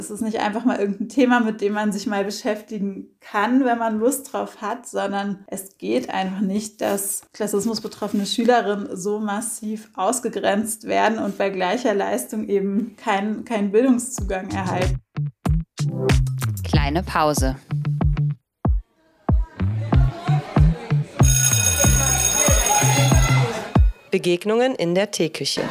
Es ist nicht einfach mal irgendein Thema, mit dem man sich mal beschäftigen kann, wenn man Lust drauf hat, sondern es geht einfach nicht, dass klassismusbetroffene Schülerinnen so massiv ausgegrenzt werden und bei gleicher Leistung eben keinen Bildungszugang erhalten. Kleine Pause. Begegnungen in der Teeküche.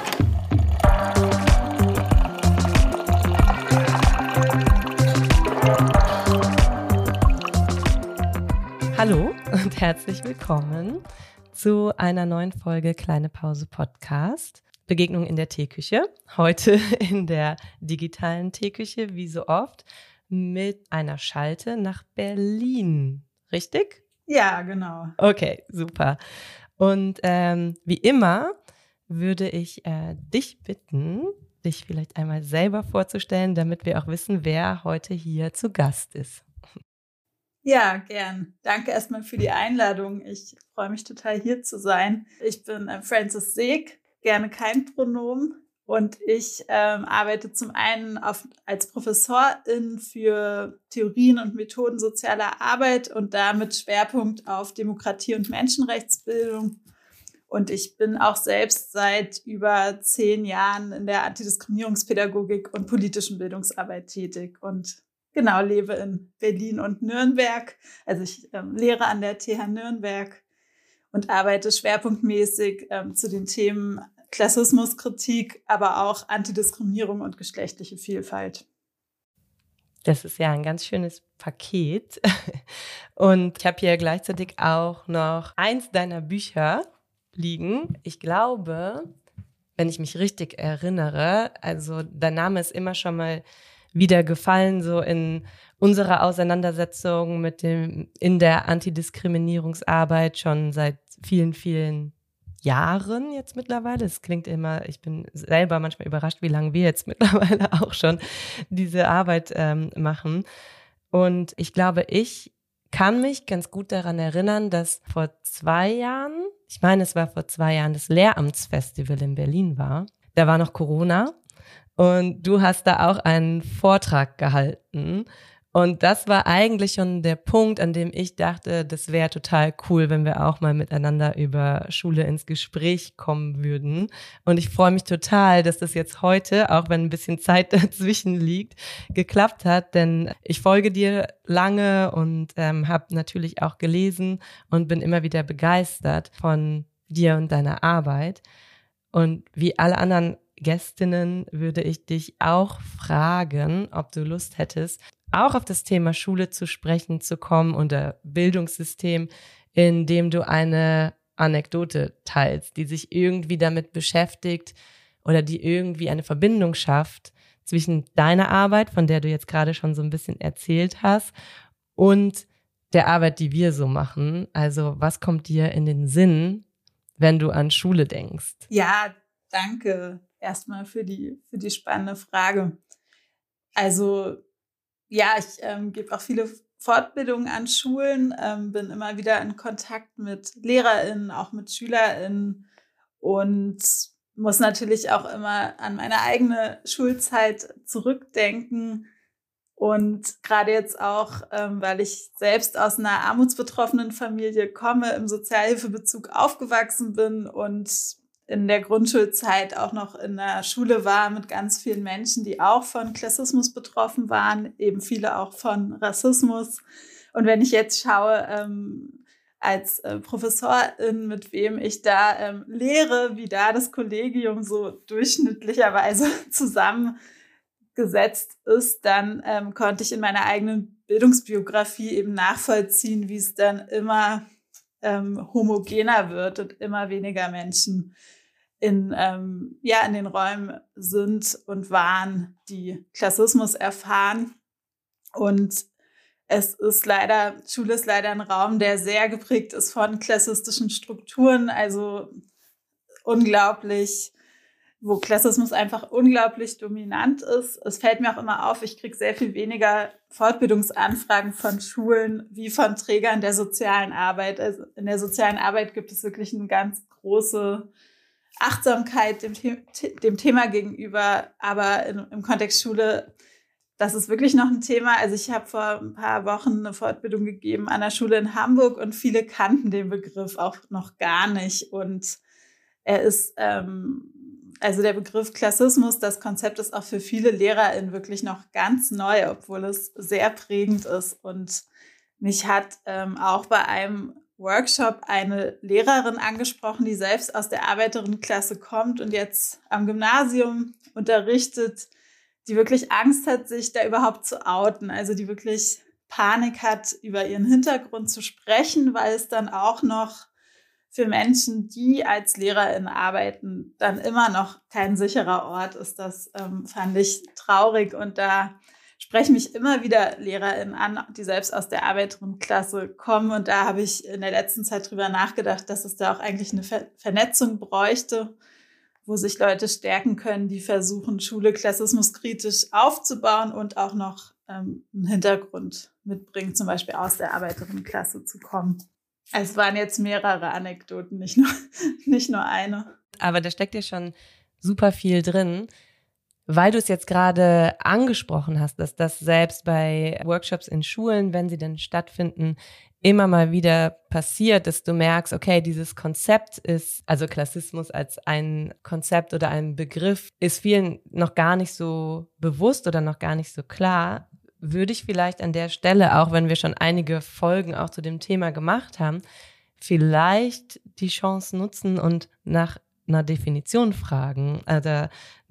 Hallo und herzlich willkommen zu einer neuen Folge Kleine Pause Podcast. Begegnungen in der Teeküche. Heute in der digitalen Teeküche, wie so oft, mit einer Schalte nach Berlin. Richtig? Ja, genau. Okay, super. Und wie immer würde ich dich bitten, dich vielleicht einmal selber vorzustellen, damit wir auch wissen, wer heute hier zu Gast ist. Ja, gern. Danke erstmal für die Einladung. Ich freue mich total, hier zu sein. Ich bin Frances Seeg, gerne kein Pronomen. Und ich arbeite zum einen als Professorin für Theorien und Methoden sozialer Arbeit und da mit Schwerpunkt auf Demokratie- und Menschenrechtsbildung. Und ich bin auch selbst seit über 10 Jahren in der Antidiskriminierungspädagogik und politischen Bildungsarbeit tätig und genau, lebe in Berlin und Nürnberg. Also ich lehre an der TH Nürnberg und arbeite schwerpunktmäßig zu den Themen Klassismuskritik, aber auch Antidiskriminierung und geschlechtliche Vielfalt. Das ist ja ein ganz schönes Paket. Und ich habe hier gleichzeitig auch noch eins deiner Bücher liegen. Ich glaube, wenn ich mich richtig erinnere, also dein Name ist immer schon mal wieder gefallen, so in unserer Auseinandersetzung in der Antidiskriminierungsarbeit schon seit vielen, vielen Jahren jetzt mittlerweile. Es klingt immer, ich bin selber manchmal überrascht, wie lange wir jetzt mittlerweile auch schon diese Arbeit machen. Und ich glaube, ich kann mich ganz gut daran erinnern, dass vor 2 Jahren, ich meine, es war vor 2 Jahren, das Lehramtsfestival in Berlin war. Da war noch Corona. Und du hast da auch einen Vortrag gehalten. Und das war eigentlich schon der Punkt, an dem ich dachte, das wäre total cool, wenn wir auch mal miteinander über Schule ins Gespräch kommen würden. Und ich freue mich total, dass das jetzt heute, auch wenn ein bisschen Zeit dazwischen liegt, geklappt hat. Denn ich folge dir lange und habe natürlich auch gelesen und bin immer wieder begeistert von dir und deiner Arbeit. Und wie alle anderen Gästinnen würde ich dich auch fragen, ob du Lust hättest, auch auf das Thema Schule zu sprechen zu kommen oder Bildungssystem, indem du eine Anekdote teilst, die sich irgendwie damit beschäftigt oder die irgendwie eine Verbindung schafft zwischen deiner Arbeit, von der du jetzt gerade schon so ein bisschen erzählt hast, und der Arbeit, die wir so machen. Also was kommt dir in den Sinn, wenn du an Schule denkst? Ja, danke erstmal für die spannende Frage. Also ja, ich gebe auch viele Fortbildungen an Schulen, bin immer wieder in Kontakt mit LehrerInnen, auch mit SchülerInnen und muss natürlich auch immer an meine eigene Schulzeit zurückdenken. Und gerade jetzt auch, weil ich selbst aus einer armutsbetroffenen Familie komme, im Sozialhilfebezug aufgewachsen bin und in der Grundschulzeit auch noch in der Schule war mit ganz vielen Menschen, die auch von Klassismus betroffen waren, eben viele auch von Rassismus. Und wenn ich jetzt schaue, als Professorin, mit wem ich da lehre, wie da das Kollegium so durchschnittlicherweise zusammengesetzt ist, dann konnte ich in meiner eigenen Bildungsbiografie eben nachvollziehen, wie es dann immer homogener wird und immer weniger Menschen in den Räumen sind und waren, die Klassismus erfahren. Und Schule ist leider ein Raum, der sehr geprägt ist von klassistischen Strukturen, also unglaublich, wo Klassismus einfach unglaublich dominant ist. Es fällt mir auch immer auf, ich kriege sehr viel weniger Fortbildungsanfragen von Schulen wie von Trägern der sozialen Arbeit. Also in der sozialen Arbeit gibt es wirklich eine ganz große Achtsamkeit dem Thema gegenüber, aber im Kontext Schule das ist wirklich noch ein Thema. Also ich habe vor ein paar Wochen eine Fortbildung gegeben an der Schule in Hamburg und viele kannten den Begriff auch noch gar nicht. Und er ist, also der Begriff Klassismus, das Konzept ist auch für viele LehrerInnen wirklich noch ganz neu, obwohl es sehr prägend ist. Und mich hat auch bei einem Workshop eine Lehrerin angesprochen, die selbst aus der Arbeiterinnenklasse kommt und jetzt am Gymnasium unterrichtet, die wirklich Angst hat, sich da überhaupt zu outen. Also die wirklich Panik hat, über ihren Hintergrund zu sprechen, weil es dann auch noch für Menschen, die als LehrerInnen arbeiten, dann immer noch kein sicherer Ort ist. Das fand ich traurig. Und da sprechen mich immer wieder LehrerInnen an, die selbst aus der Arbeiterinnenklasse kommen. Und da habe ich in der letzten Zeit drüber nachgedacht, dass es da auch eigentlich eine Vernetzung bräuchte, wo sich Leute stärken können, die versuchen, Schule klassismuskritisch aufzubauen und auch noch einen Hintergrund mitbringen, zum Beispiel aus der Arbeiterinnenklasse zu kommen. Es waren jetzt mehrere Anekdoten, nicht nur eine. Aber da steckt ja schon super viel drin, weil du es jetzt gerade angesprochen hast, dass das selbst bei Workshops in Schulen, wenn sie denn stattfinden, immer mal wieder passiert, dass du merkst, okay, dieses Konzept ist, also Klassismus als ein Konzept oder ein Begriff, ist vielen noch gar nicht so bewusst oder noch gar nicht so klar. Würde ich vielleicht an der Stelle, auch wenn wir schon einige Folgen auch zu dem Thema gemacht haben, vielleicht die Chance nutzen und nach einer Definition fragen. Also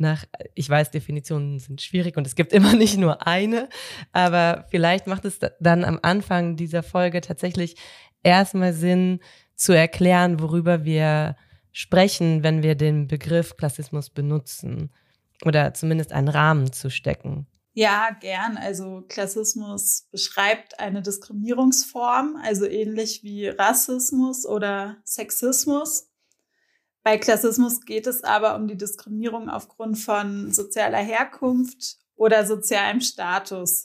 ich weiß, Definitionen sind schwierig und es gibt immer nicht nur eine, aber vielleicht macht es dann am Anfang dieser Folge tatsächlich erstmal Sinn zu erklären, worüber wir sprechen, wenn wir den Begriff Klassismus benutzen oder zumindest einen Rahmen zu stecken. Ja, gern. Also Klassismus beschreibt eine Diskriminierungsform, also ähnlich wie Rassismus oder Sexismus. Bei Klassismus geht es aber um die Diskriminierung aufgrund von sozialer Herkunft oder sozialem Status.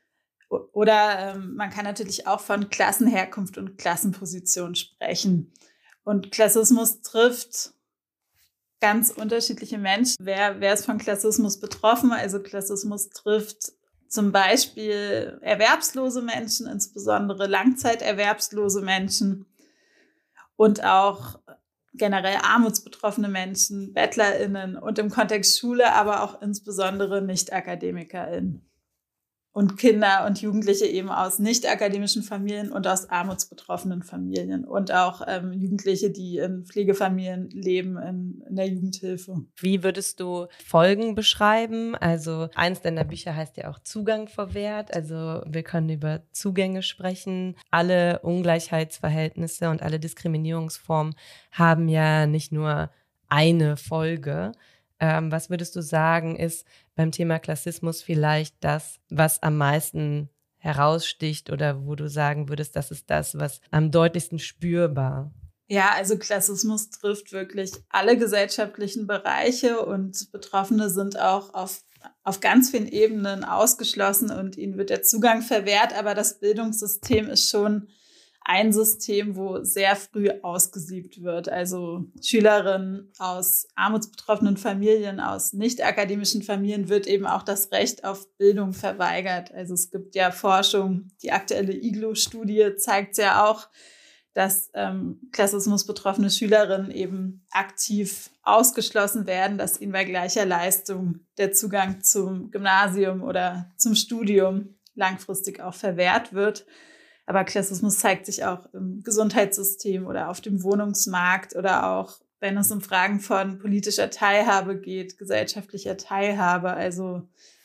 Oder man kann natürlich auch von Klassenherkunft und Klassenposition sprechen. Und Klassismus trifft ganz unterschiedliche Menschen. Wer ist von Klassismus betroffen? Also Klassismus trifft zum Beispiel erwerbslose Menschen, insbesondere langzeiterwerbslose Menschen und auch generell armutsbetroffene Menschen, BettlerInnen und im Kontext Schule aber auch insbesondere NichtakademikerInnen. Und Kinder und Jugendliche eben aus nicht-akademischen Familien und aus armutsbetroffenen Familien. Und auch Jugendliche, die in Pflegefamilien leben, in der Jugendhilfe. Wie würdest du Folgen beschreiben? Also eins deiner Bücher heißt ja auch Zugang verwehrt. Also wir können über Zugänge sprechen. Alle Ungleichheitsverhältnisse und alle Diskriminierungsformen haben ja nicht nur eine Folge. Was würdest du sagen, ist beim Thema Klassismus vielleicht das, was am meisten heraussticht oder wo du sagen würdest, das ist das, was am deutlichsten spürbar? Ja, also Klassismus trifft wirklich alle gesellschaftlichen Bereiche und Betroffene sind auch auf ganz vielen Ebenen ausgeschlossen und ihnen wird der Zugang verwehrt, aber das Bildungssystem ist schon ein System, wo sehr früh ausgesiebt wird. Also Schülerinnen aus armutsbetroffenen Familien, aus nicht-akademischen Familien wird eben auch das Recht auf Bildung verweigert. Also es gibt ja Forschung, die aktuelle IGLO-Studie zeigt ja auch, dass klassismusbetroffene Schülerinnen eben aktiv ausgeschlossen werden, dass ihnen bei gleicher Leistung der Zugang zum Gymnasium oder zum Studium langfristig auch verwehrt wird. Aber Klassismus zeigt sich auch im Gesundheitssystem oder auf dem Wohnungsmarkt oder auch, wenn es um Fragen von politischer Teilhabe geht, gesellschaftlicher Teilhabe, also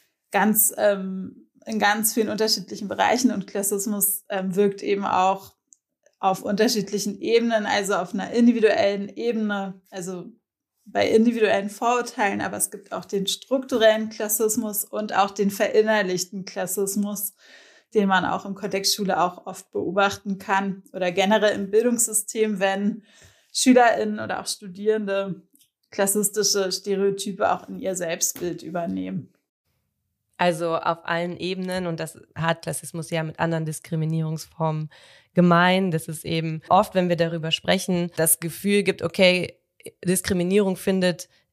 in ganz vielen unterschiedlichen Bereichen. Und Klassismus wirkt eben auch auf unterschiedlichen Ebenen, also auf einer individuellen Ebene, also bei individuellen Vorurteilen, aber es gibt auch den strukturellen Klassismus und auch den verinnerlichten Klassismus, den man auch im Kontext Schule auch oft beobachten kann oder generell im Bildungssystem, wenn SchülerInnen oder auch Studierende klassistische Stereotype auch in ihr Selbstbild übernehmen. Also auf allen Ebenen, und das hat Klassismus ja mit anderen Diskriminierungsformen gemein, dass es eben oft, wenn wir darüber sprechen, das Gefühl gibt, okay, Diskriminierung findet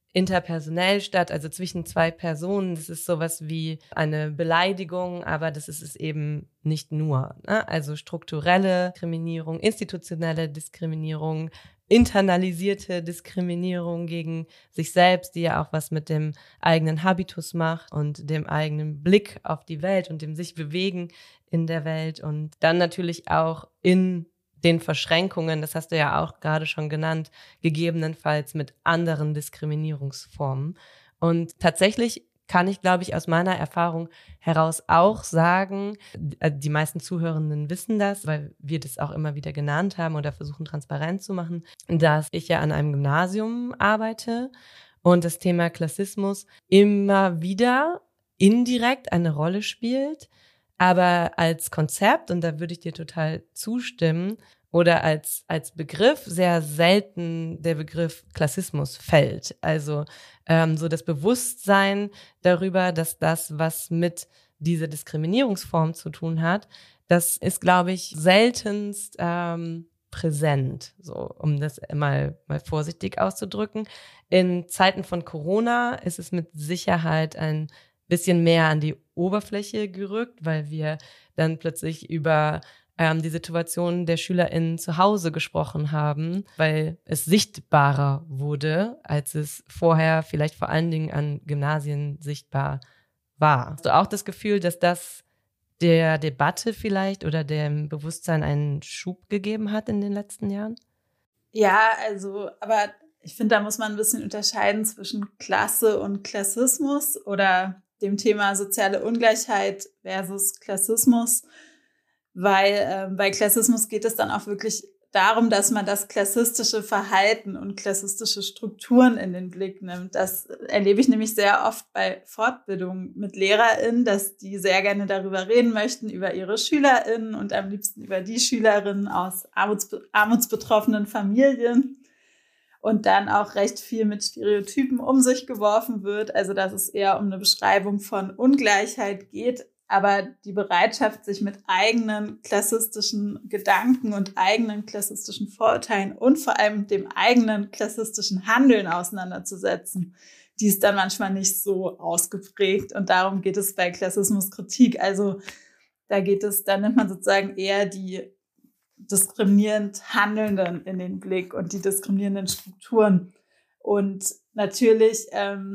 interpersonell statt, also zwischen zwei Personen. Das ist sowas wie eine Beleidigung, aber das ist es eben nicht nur. Ne? Also strukturelle Diskriminierung, institutionelle Diskriminierung, internalisierte Diskriminierung gegen sich selbst, die ja auch was mit dem eigenen Habitus macht und dem eigenen Blick auf die Welt und dem sich bewegen in der Welt und dann natürlich auch in den Verschränkungen, das hast du ja auch gerade schon genannt, gegebenenfalls mit anderen Diskriminierungsformen. Und tatsächlich kann ich, glaube ich, aus meiner Erfahrung heraus auch sagen, die meisten Zuhörenden wissen das, weil wir das auch immer wieder genannt haben oder versuchen transparent zu machen, dass ich ja an einem Gymnasium arbeite und das Thema Klassismus immer wieder indirekt eine Rolle spielt, aber als Konzept, und da würde ich dir total zustimmen, oder als Begriff sehr selten der Begriff Klassismus fällt. Also so das Bewusstsein darüber, dass das, was mit dieser Diskriminierungsform zu tun hat, das ist, glaube ich, seltenst präsent, so um das mal vorsichtig auszudrücken. In Zeiten von Corona ist es mit Sicherheit ein bisschen mehr an die Oberfläche gerückt, weil wir dann plötzlich über die Situation der SchülerInnen zu Hause gesprochen haben, weil es sichtbarer wurde, als es vorher vielleicht vor allen Dingen an Gymnasien sichtbar war. Hast du auch das Gefühl, dass das der Debatte vielleicht oder dem Bewusstsein einen Schub gegeben hat in den letzten Jahren? Ja, also, aber ich finde, da muss man ein bisschen unterscheiden zwischen Klasse und Klassismus oder dem Thema soziale Ungleichheit versus Klassismus, weil bei Klassismus geht es dann auch wirklich darum, dass man das klassistische Verhalten und klassistische Strukturen in den Blick nimmt. Das erlebe ich nämlich sehr oft bei Fortbildungen mit LehrerInnen, dass die sehr gerne darüber reden möchten, über ihre SchülerInnen und am liebsten über die SchülerInnen aus armutsbetroffenen Familien. Und dann auch recht viel mit Stereotypen um sich geworfen wird. Also dass es eher um eine Beschreibung von Ungleichheit geht, aber die Bereitschaft, sich mit eigenen klassistischen Gedanken und eigenen klassistischen Vorurteilen und vor allem dem eigenen klassistischen Handeln auseinanderzusetzen, die ist dann manchmal nicht so ausgeprägt. Und darum geht es bei Klassismuskritik. Also da nimmt man sozusagen eher die diskriminierend Handelnden in den Blick und die diskriminierenden Strukturen. Und natürlich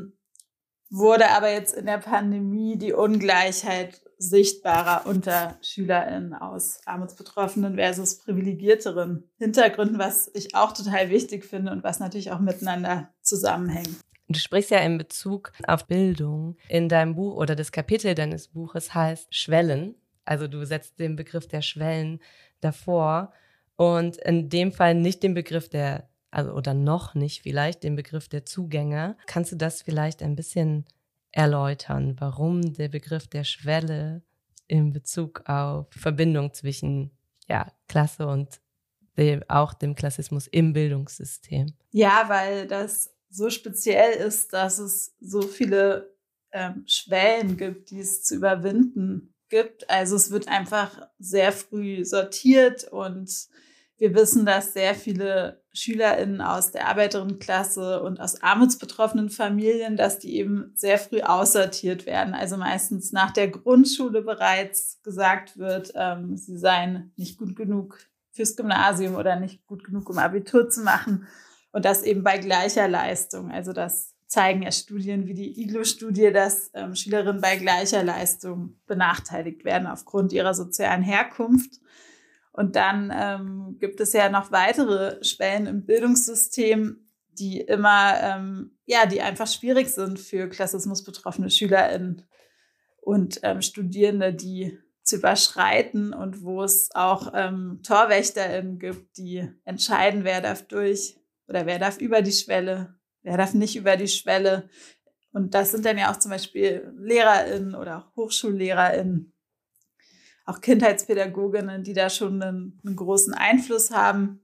wurde aber jetzt in der Pandemie die Ungleichheit sichtbarer unter SchülerInnen aus armutsbetroffenen versus privilegierteren Hintergründen, was ich auch total wichtig finde und was natürlich auch miteinander zusammenhängt. Du sprichst ja in Bezug auf Bildung in deinem Buch oder das Kapitel deines Buches heißt Schwellen. Also du setzt den Begriff der Schwellen davor und in dem Fall nicht den Begriff oder noch nicht vielleicht den Begriff der Zugänge. Kannst du das vielleicht ein bisschen erläutern, warum der Begriff der Schwelle in Bezug auf Verbindung zwischen Klasse und auch dem Klassismus im Bildungssystem? Ja, weil das so speziell ist, dass es so viele Schwellen gibt, die es zu überwinden gibt. Also es wird einfach sehr früh sortiert und wir wissen, dass sehr viele SchülerInnen aus der Arbeiterinnenklasse und aus armutsbetroffenen Familien, dass die eben sehr früh aussortiert werden. Also meistens nach der Grundschule bereits gesagt wird, sie seien nicht gut genug fürs Gymnasium oder nicht gut genug, um Abitur zu machen. Und das eben bei gleicher Leistung. Also das zeigen ja Studien wie die IGLO-Studie, dass Schülerinnen bei gleicher Leistung benachteiligt werden aufgrund ihrer sozialen Herkunft. Und dann gibt es ja noch weitere Schwellen im Bildungssystem, die immer, die einfach schwierig sind für klassismusbetroffene SchülerInnen und Studierende, die zu überschreiten und wo es auch TorwächterInnen gibt, die entscheiden, wer darf durch oder wer darf über die Schwelle, wer darf nicht über die Schwelle. Und das sind dann ja auch zum Beispiel LehrerInnen oder HochschullehrerInnen, auch Kindheitspädagoginnen, die da schon einen großen Einfluss haben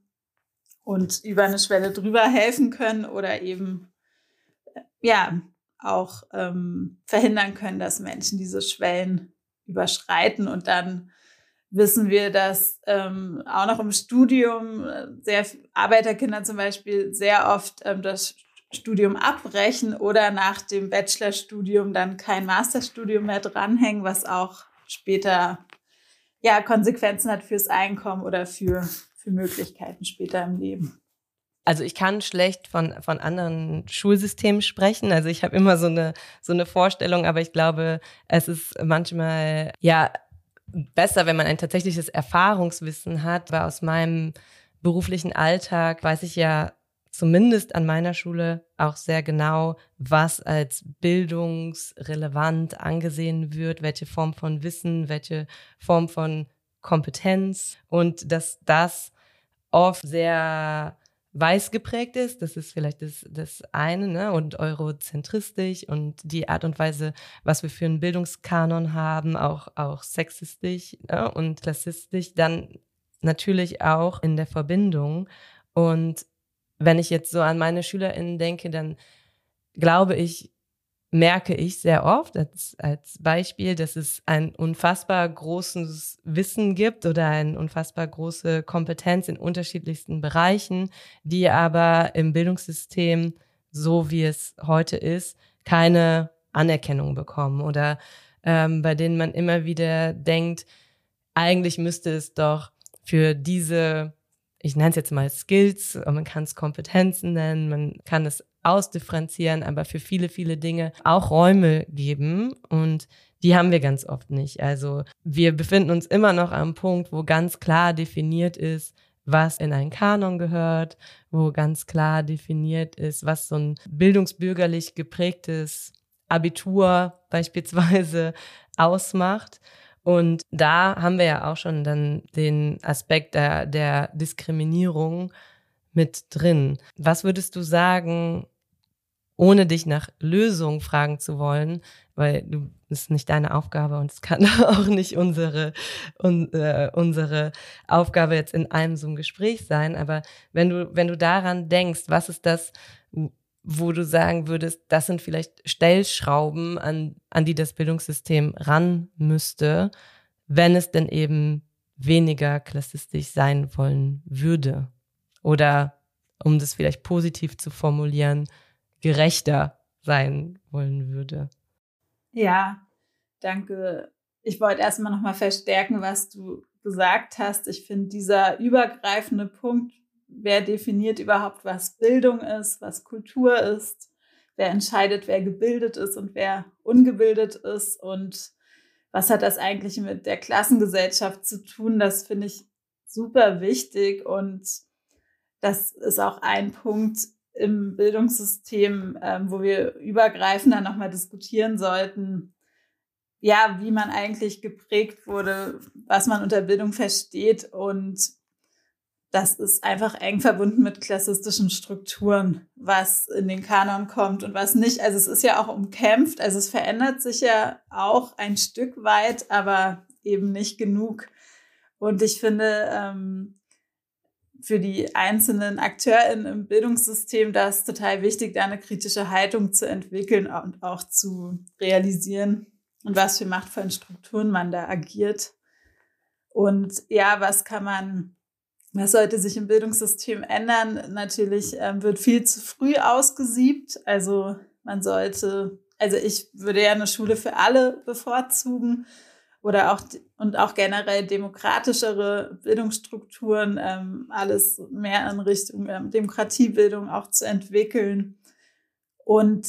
und über eine Schwelle drüber helfen können oder eben auch verhindern können, dass Menschen diese Schwellen überschreiten. Und dann wissen wir, dass auch noch im Studium Arbeiterkinder zum Beispiel sehr oft das Studium abbrechen oder nach dem Bachelorstudium dann kein Masterstudium mehr dranhängen, was auch später ja Konsequenzen hat fürs Einkommen oder für Möglichkeiten später im Leben. Also ich kann schlecht von anderen Schulsystemen sprechen. Also ich habe immer so eine Vorstellung, aber ich glaube, es ist manchmal ja besser, wenn man ein tatsächliches Erfahrungswissen hat. Weil aus meinem beruflichen Alltag weiß ich ja zumindest an meiner Schule auch sehr genau, was als bildungsrelevant angesehen wird, welche Form von Wissen, welche Form von Kompetenz und dass das oft sehr weiß geprägt ist, das ist vielleicht das eine, ne? Und eurozentristisch und die Art und Weise, was wir für einen Bildungskanon haben, auch sexistisch, ne? Und klassistisch, dann natürlich auch in der Verbindung. Und wenn ich jetzt so an meine SchülerInnen denke, dann glaube ich, merke ich sehr oft als Beispiel, dass es ein unfassbar großes Wissen gibt oder eine unfassbar große Kompetenz in unterschiedlichsten Bereichen, die aber im Bildungssystem, so wie es heute ist, keine Anerkennung bekommen oder bei denen man immer wieder denkt, eigentlich müsste es doch für diese, ich nenne es jetzt mal Skills, man kann es Kompetenzen nennen, man kann es ausdifferenzieren, aber für viele, viele Dinge auch Räume geben und die haben wir ganz oft nicht. Also wir befinden uns immer noch am Punkt, wo ganz klar definiert ist, was in einen Kanon gehört, wo ganz klar definiert ist, was so ein bildungsbürgerlich geprägtes Abitur beispielsweise ausmacht. Und da haben wir ja auch schon dann den Aspekt der Diskriminierung mit drin. Was würdest du sagen, ohne dich nach Lösungen fragen zu wollen, weil das ist nicht deine Aufgabe und es kann auch nicht unsere Aufgabe jetzt in einem so einem Gespräch sein, aber wenn du daran denkst, was ist das, wo du sagen würdest, das sind vielleicht Stellschrauben, an die das Bildungssystem ran müsste, wenn es denn eben weniger klassistisch sein wollen würde? Oder, um das vielleicht positiv zu formulieren, gerechter sein wollen würde. Ja, danke. Ich wollte erstmal nochmal verstärken, was du gesagt hast. Ich finde, dieser übergreifende Punkt, wer definiert überhaupt, was Bildung ist, was Kultur ist, wer entscheidet, wer gebildet ist und wer ungebildet ist und was hat das eigentlich mit der Klassengesellschaft zu tun, das finde ich super wichtig und das ist auch ein Punkt im Bildungssystem, wo wir übergreifender nochmal diskutieren sollten, ja, wie man eigentlich geprägt wurde, was man unter Bildung versteht. Und das ist einfach eng verbunden mit klassistischen Strukturen, was in den Kanon kommt und was nicht. Also es ist ja auch umkämpft, also es verändert sich ja auch ein Stück weit, aber eben nicht genug. Und ich finde, für die einzelnen AkteurInnen im Bildungssystem da ist total wichtig, da eine kritische Haltung zu entwickeln und auch zu realisieren, und was für machtvollen Strukturen man da agiert. Und ja, was sollte sich im Bildungssystem ändern? Natürlich wird viel zu früh ausgesiebt. Also ich würde ja eine Schule für alle bevorzugen oder auch generell demokratischere Bildungsstrukturen, alles mehr in Richtung Demokratiebildung auch zu entwickeln. Und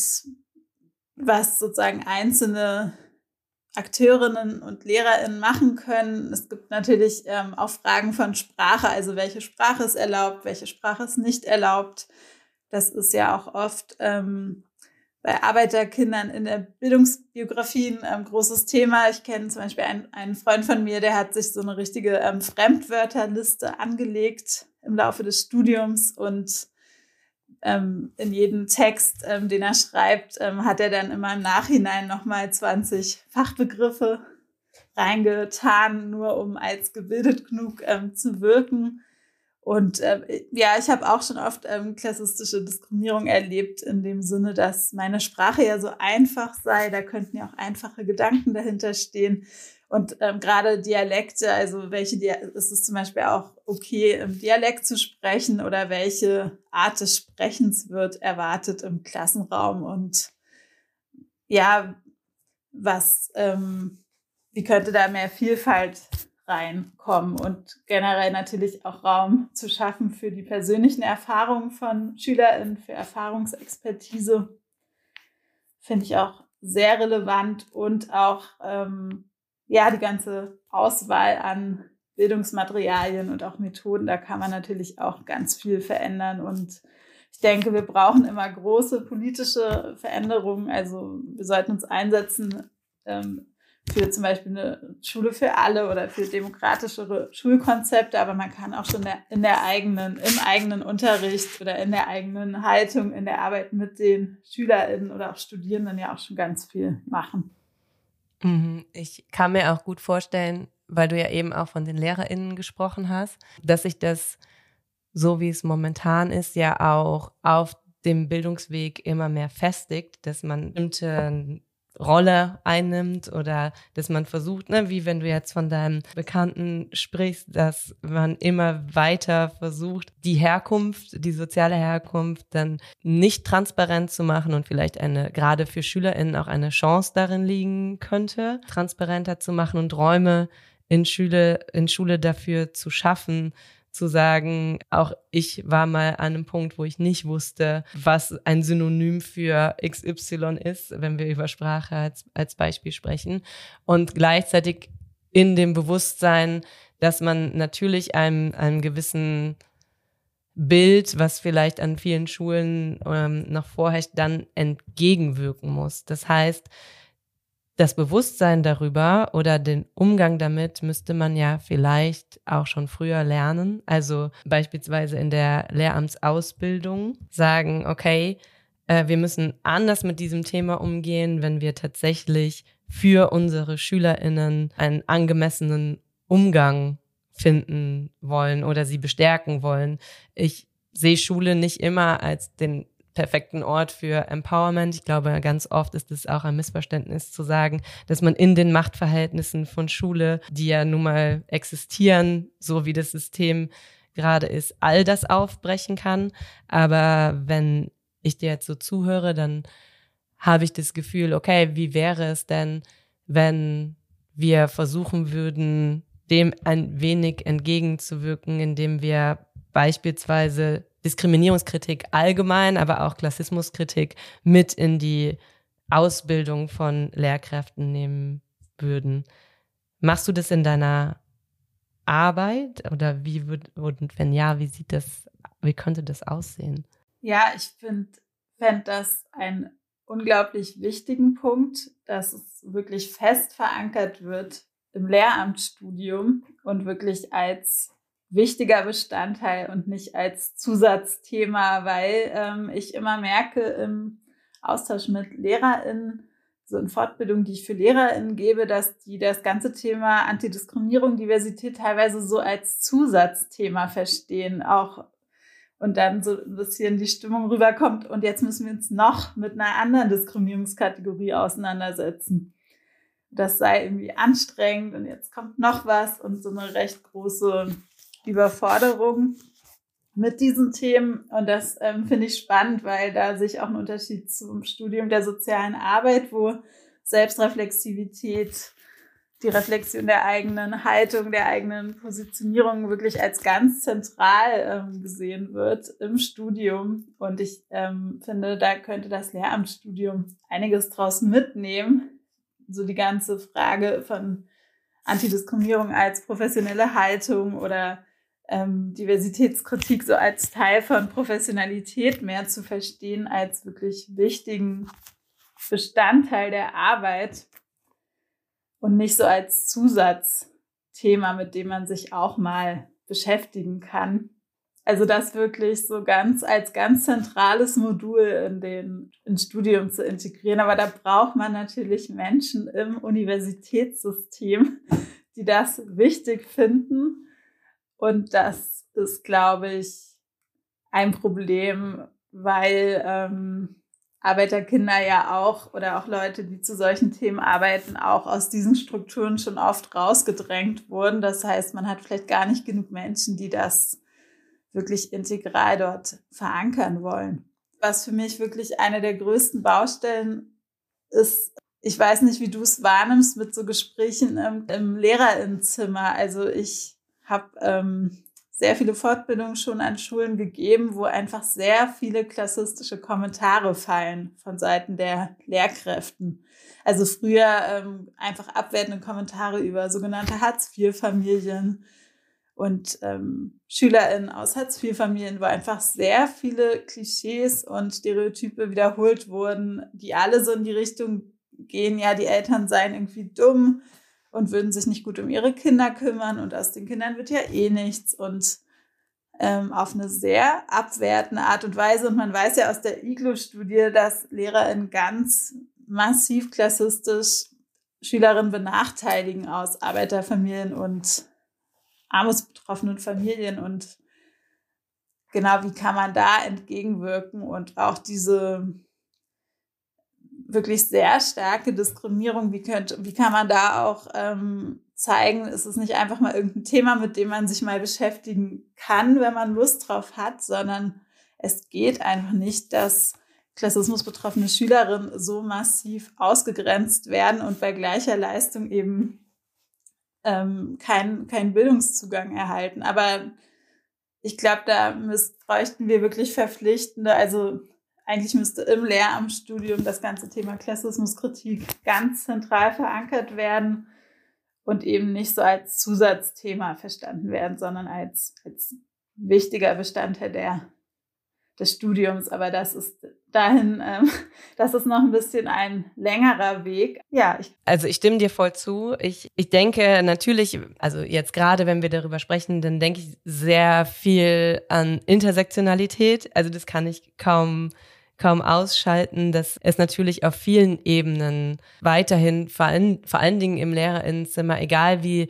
was sozusagen einzelne Akteurinnen und LehrerInnen machen können. Es gibt natürlich auch Fragen von Sprache, also welche Sprache ist erlaubt, welche Sprache ist nicht erlaubt. Das ist ja auch oft bei Arbeiterkindern in der Bildungsbiografie ein großes Thema. Ich kenne zum Beispiel einen Freund von mir, der hat sich so eine richtige Fremdwörterliste angelegt im Laufe des Studiums und in jeden Text, den er schreibt, hat er dann immer im Nachhinein nochmal 20 Fachbegriffe reingetan, nur um als gebildet genug zu wirken. Und ja, ich habe auch schon oft klassistische Diskriminierung erlebt, in dem Sinne, dass meine Sprache ja so einfach sei. Da könnten ja auch einfache Gedanken dahinter stehen. Und gerade Dialekte, also ist es zum Beispiel auch okay, im Dialekt zu sprechen oder welche Art des Sprechens wird erwartet im Klassenraum und ja, wie könnte da mehr Vielfalt reinkommen und generell natürlich auch Raum zu schaffen für die persönlichen Erfahrungen von SchülerInnen, für Erfahrungsexpertise, finde ich auch sehr relevant und auch die ganze Auswahl an Bildungsmaterialien und auch Methoden, da kann man natürlich auch ganz viel verändern und ich denke, wir brauchen immer große politische Veränderungen, also wir sollten uns einsetzen für zum Beispiel eine Schule für alle oder für demokratischere Schulkonzepte, aber man kann auch schon im eigenen Unterricht oder in der eigenen Haltung, in der Arbeit mit den SchülerInnen oder auch Studierenden ja auch schon ganz viel machen. Ich kann mir auch gut vorstellen, weil du ja eben auch von den LehrerInnen gesprochen hast, dass sich das, so wie es momentan ist, ja auch auf dem Bildungsweg immer mehr festigt, dass man eine bestimmte Rolle einnimmt oder dass man versucht, wie wenn du jetzt von deinem Bekannten sprichst, dass man immer weiter versucht, die soziale Herkunft dann nicht transparent zu machen und vielleicht gerade für SchülerInnen auch eine Chance darin liegen könnte, transparenter zu machen und Räume in Schule dafür zu schaffen, zu sagen, auch ich war mal an einem Punkt, wo ich nicht wusste, was ein Synonym für XY ist, wenn wir über Sprache als Beispiel sprechen. Und gleichzeitig in dem Bewusstsein, dass man natürlich einem gewissen Bild, was vielleicht an vielen Schulen noch vorherrscht, dann entgegenwirken muss. Das heißt, das Bewusstsein darüber oder den Umgang damit müsste man ja vielleicht auch schon früher lernen. Also beispielsweise in der Lehramtsausbildung sagen, okay, wir müssen anders mit diesem Thema umgehen, wenn wir tatsächlich für unsere SchülerInnen einen angemessenen Umgang finden wollen oder sie bestärken wollen. Ich sehe Schule nicht immer als den perfekten Ort für Empowerment. Ich glaube, ganz oft ist es auch ein Missverständnis zu sagen, dass man in den Machtverhältnissen von Schule, die ja nun mal existieren, so wie das System gerade ist, all das aufbrechen kann. Aber wenn ich dir jetzt so zuhöre, dann habe ich das Gefühl, okay, wie wäre es denn, wenn wir versuchen würden, dem ein wenig entgegenzuwirken, indem wir beispielsweise Diskriminierungskritik allgemein, aber auch Klassismuskritik mit in die Ausbildung von Lehrkräften nehmen würden. Machst du das in deiner Arbeit oder wenn ja, wie könnte das aussehen? Ja, ich fände das einen unglaublich wichtigen Punkt, dass es wirklich fest verankert wird im Lehramtsstudium und wirklich als wichtiger Bestandteil und nicht als Zusatzthema, weil ich immer merke im Austausch mit LehrerInnen, so in Fortbildung, die ich für LehrerInnen gebe, dass die das ganze Thema Antidiskriminierung, Diversität teilweise so als Zusatzthema verstehen, auch und dann so ein bisschen die Stimmung rüberkommt und jetzt müssen wir uns noch mit einer anderen Diskriminierungskategorie auseinandersetzen. Das sei irgendwie anstrengend und jetzt kommt noch was und so eine recht große Überforderung mit diesen Themen. Und das finde ich spannend, weil da sich auch ein Unterschied zum Studium der sozialen Arbeit, wo Selbstreflexivität, die Reflexion der eigenen Haltung, der eigenen Positionierung wirklich als ganz zentral gesehen wird im Studium. Und ich finde, da könnte das Lehramtsstudium einiges draus mitnehmen. So die ganze Frage von Antidiskriminierung als professionelle Haltung oder Diversitätskritik so als Teil von Professionalität mehr zu verstehen als wirklich wichtigen Bestandteil der Arbeit und nicht so als Zusatzthema, mit dem man sich auch mal beschäftigen kann. Also das wirklich so als ganz zentrales Modul ins Studium zu integrieren. Aber da braucht man natürlich Menschen im Universitätssystem, die das wichtig finden Und das ist, glaube ich, ein Problem, weil Arbeiterkinder ja auch oder auch Leute, die zu solchen Themen arbeiten, auch aus diesen Strukturen schon oft rausgedrängt wurden. Das heißt, man hat vielleicht gar nicht genug Menschen, die das wirklich integral dort verankern wollen. Was für mich wirklich eine der größten Baustellen ist, ich weiß nicht, wie du es wahrnimmst mit so Gesprächen im Lehrerinnenzimmer. Also ich habe sehr viele Fortbildungen schon an Schulen gegeben, wo einfach sehr viele klassistische Kommentare fallen von Seiten der Lehrkräften. Also früher einfach abwertende Kommentare über sogenannte Hartz-IV-Familien und SchülerInnen aus Hartz-IV-Familien, wo einfach sehr viele Klischees und Stereotype wiederholt wurden, die alle so in die Richtung gehen, ja, die Eltern seien irgendwie dumm und würden sich nicht gut um ihre Kinder kümmern und aus den Kindern wird ja eh nichts und auf eine sehr abwertende Art und Weise. Und man weiß ja aus der IGLO-Studie, dass LehrerInnen ganz massiv klassistisch Schülerinnen benachteiligen aus Arbeiterfamilien und armutsbetroffenen Familien. Und genau, wie kann man da entgegenwirken und auch diese wirklich sehr starke Diskriminierung, wie kann man da auch zeigen, es ist nicht einfach mal irgendein Thema, mit dem man sich mal beschäftigen kann, wenn man Lust drauf hat, sondern es geht einfach nicht, dass klassismusbetroffene Schülerinnen so massiv ausgegrenzt werden und bei gleicher Leistung eben keinen Bildungszugang erhalten. Aber ich glaube, da bräuchten wir wirklich verpflichtende, also eigentlich müsste im Lehramtsstudium das ganze Thema Klassismuskritik ganz zentral verankert werden und eben nicht so als Zusatzthema verstanden werden, sondern als wichtiger Bestandteil des Studiums. Aber das ist das ist noch ein bisschen ein längerer Weg. Ja, also ich stimme dir voll zu. Ich denke natürlich, also jetzt gerade, wenn wir darüber sprechen, dann denke ich sehr viel an Intersektionalität. Also das kann ich kaum ausschalten, dass es natürlich auf vielen Ebenen weiterhin, vor allen Dingen im Lehrerinnenzimmer, egal wie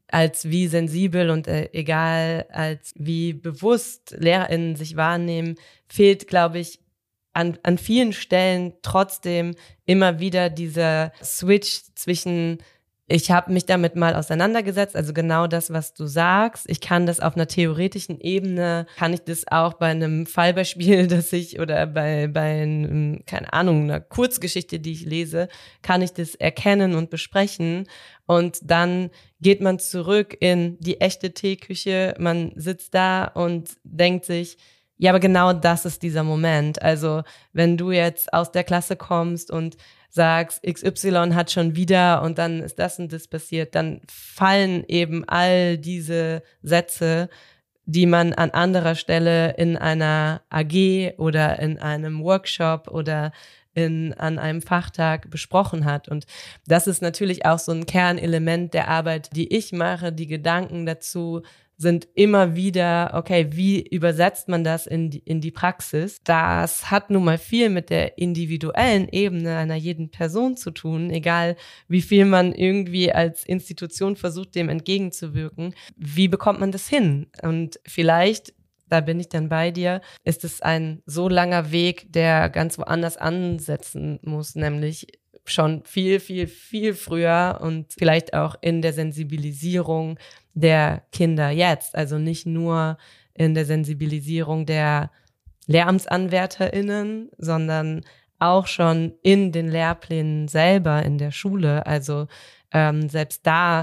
sensibel und egal als wie bewusst LehrerInnen sich wahrnehmen, fehlt, glaube ich, an vielen Stellen trotzdem immer wieder dieser Switch zwischen ich habe mich damit mal auseinandergesetzt, also genau das, was du sagst. Ich kann das auf einer theoretischen Ebene, kann ich das auch bei einem Fallbeispiel, oder bei einem, keine Ahnung, einer Kurzgeschichte, die ich lese, kann ich das erkennen und besprechen. Und dann geht man zurück in die echte Teeküche, man sitzt da und denkt sich, ja, aber genau das ist dieser Moment. Also wenn du jetzt aus der Klasse kommst und sagst, XY hat schon wieder und dann ist das und das passiert, dann fallen eben all diese Sätze, die man an anderer Stelle in einer AG oder in einem Workshop oder an einem Fachtag besprochen hat. Und das ist natürlich auch so ein Kernelement der Arbeit, die ich mache. Die Gedanken dazu sind immer wieder, okay, wie übersetzt man das in die Praxis? Das hat nun mal viel mit der individuellen Ebene einer jeden Person zu tun, egal wie viel man irgendwie als Institution versucht, dem entgegenzuwirken. Wie bekommt man das hin? Und vielleicht, da bin ich dann bei dir, ist es ein so langer Weg, der ganz woanders ansetzen muss, nämlich schon viel, viel, viel früher und vielleicht auch in der Sensibilisierung der Kinder jetzt. Also nicht nur in der Sensibilisierung der LehramtsanwärterInnen, sondern auch schon in den Lehrplänen selber in der Schule. Also selbst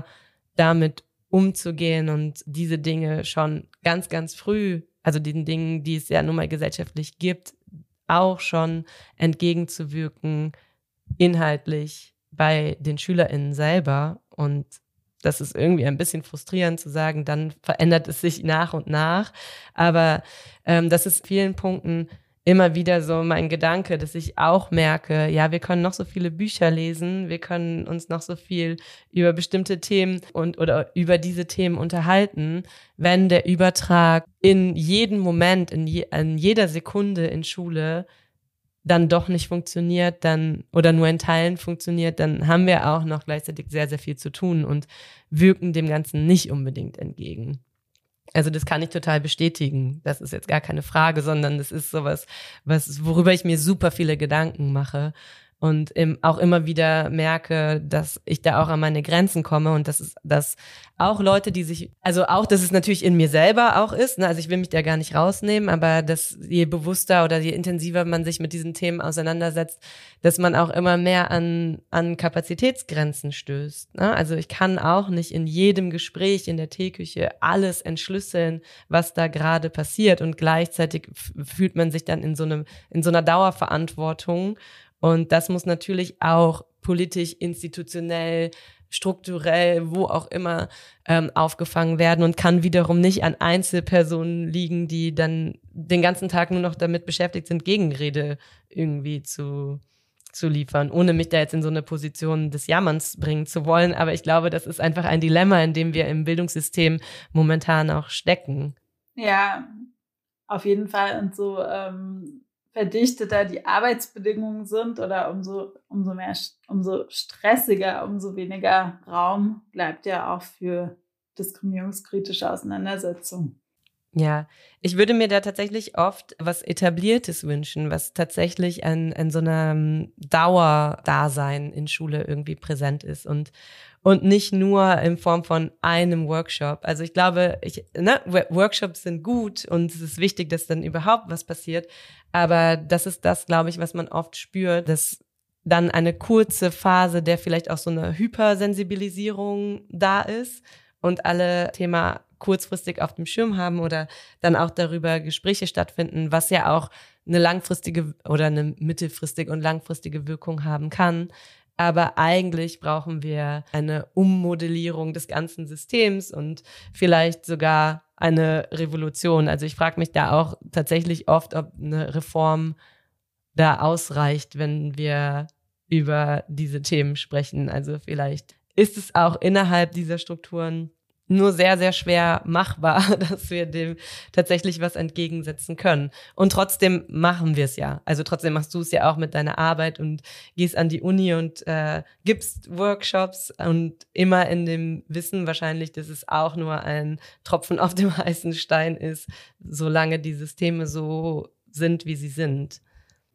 damit umzugehen und diese Dinge schon ganz, ganz früh, also den Dingen, die es ja nun mal gesellschaftlich gibt, auch schon entgegenzuwirken, inhaltlich bei den SchülerInnen selber. Und das ist irgendwie ein bisschen frustrierend zu sagen, dann verändert es sich nach und nach. Aber das ist in vielen Punkten immer wieder so mein Gedanke, dass ich auch merke, ja, wir können noch so viele Bücher lesen, wir können uns noch so viel über bestimmte Themen oder über diese Themen unterhalten, wenn der Übertrag in jedem Moment, in jeder Sekunde in Schule dann doch nicht funktioniert, oder nur in Teilen funktioniert, dann haben wir auch noch gleichzeitig sehr, sehr viel zu tun und wirken dem Ganzen nicht unbedingt entgegen. Also das kann ich total bestätigen. Das ist jetzt gar keine Frage, sondern das ist sowas, worüber ich mir super viele Gedanken mache und auch immer wieder merke, dass ich da auch an meine Grenzen komme und dass auch Leute, dass es natürlich in mir selber auch ist, ne? Also ich will mich da gar nicht rausnehmen, aber dass je bewusster oder je intensiver man sich mit diesen Themen auseinandersetzt, dass man auch immer mehr an Kapazitätsgrenzen stößt, ne? Also ich kann auch nicht in jedem Gespräch in der Teeküche alles entschlüsseln, was da gerade passiert, und gleichzeitig fühlt man sich dann in so einer Dauerverantwortung, und das muss natürlich auch politisch, institutionell, strukturell, wo auch immer aufgefangen werden und kann wiederum nicht an Einzelpersonen liegen, die dann den ganzen Tag nur noch damit beschäftigt sind, Gegenrede irgendwie zu liefern, ohne mich da jetzt in so eine Position des Jammerns bringen zu wollen. Aber ich glaube, das ist einfach ein Dilemma, in dem wir im Bildungssystem momentan auch stecken. Ja, auf jeden Fall. Und so verdichteter die Arbeitsbedingungen sind oder umso stressiger, umso weniger Raum bleibt ja auch für diskriminierungskritische Auseinandersetzungen. Ja, ich würde mir da tatsächlich oft was Etabliertes wünschen, was tatsächlich in so einem Dauerdasein in Schule irgendwie präsent ist und nicht nur in Form von einem Workshop. Also ich glaube, Workshops sind gut und es ist wichtig, dass dann überhaupt was passiert. Aber das ist das, glaube ich, was man oft spürt, dass dann eine kurze Phase der vielleicht auch so eine Hypersensibilisierung da ist und alle Thema kurzfristig auf dem Schirm haben oder dann auch darüber Gespräche stattfinden, was ja auch eine langfristige oder eine mittelfristige und langfristige Wirkung haben kann. Aber eigentlich brauchen wir eine Ummodellierung des ganzen Systems und vielleicht sogar eine Revolution. Also ich frage mich da auch tatsächlich oft, ob eine Reform da ausreicht, wenn wir über diese Themen sprechen. Also vielleicht ist es auch innerhalb dieser Strukturen nur sehr, sehr schwer machbar, dass wir dem tatsächlich was entgegensetzen können. Und trotzdem machen wir es ja. Also trotzdem machst du es ja auch mit deiner Arbeit und gehst an die Uni und gibst Workshops und immer in dem Wissen wahrscheinlich, dass es auch nur ein Tropfen auf dem heißen Stein ist, solange die Systeme so sind, wie sie sind.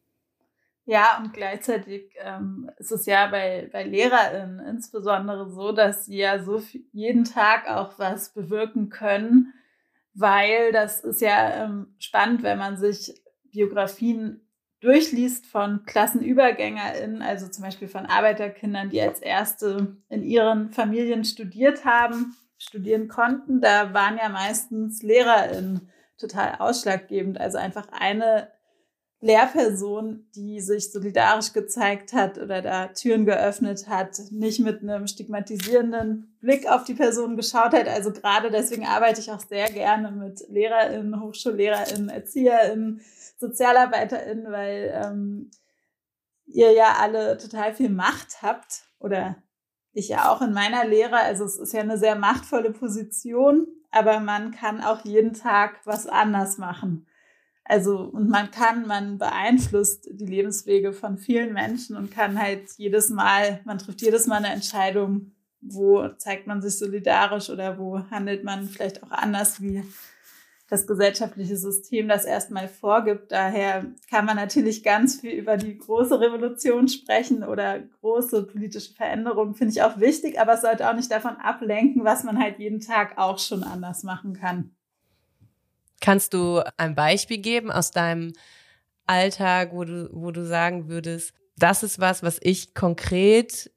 Ja, und gleichzeitig ist es ja bei LehrerInnen insbesondere so, dass sie ja jeden Tag auch was bewirken können, weil das ist ja spannend, wenn man sich Biografien durchliest von KlassenübergängerInnen, also zum Beispiel von Arbeiterkindern, die als Erste in ihren Familien studieren konnten. Da waren ja meistens LehrerInnen total ausschlaggebend, also einfach eine Lehrperson, die sich solidarisch gezeigt hat oder da Türen geöffnet hat, nicht mit einem stigmatisierenden Blick auf die Person geschaut hat. Also gerade deswegen arbeite ich auch sehr gerne mit LehrerInnen, HochschullehrerInnen, ErzieherInnen, SozialarbeiterInnen, weil ihr ja alle total viel Macht habt oder ich ja auch in meiner Lehre. Also es ist ja eine sehr machtvolle Position, aber man kann auch jeden Tag was anders machen. Also, und man beeinflusst die Lebenswege von vielen Menschen und kann halt man trifft jedes Mal eine Entscheidung, wo zeigt man sich solidarisch oder wo handelt man vielleicht auch anders, wie das gesellschaftliche System das erstmal vorgibt. Daher kann man natürlich ganz viel über die große Revolution sprechen oder große politische Veränderungen, finde ich auch wichtig, aber es sollte auch nicht davon ablenken, was man halt jeden Tag auch schon anders machen kann. Kannst du ein Beispiel geben aus deinem Alltag, wo du sagen würdest, das ist was ich konkret